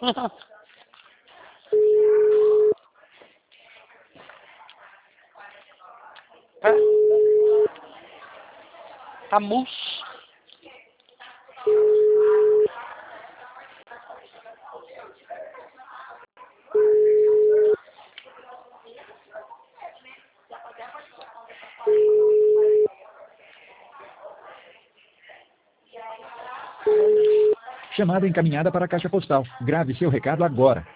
Camus. Chamada encaminhada para a caixa postal. Grave seu recado agora.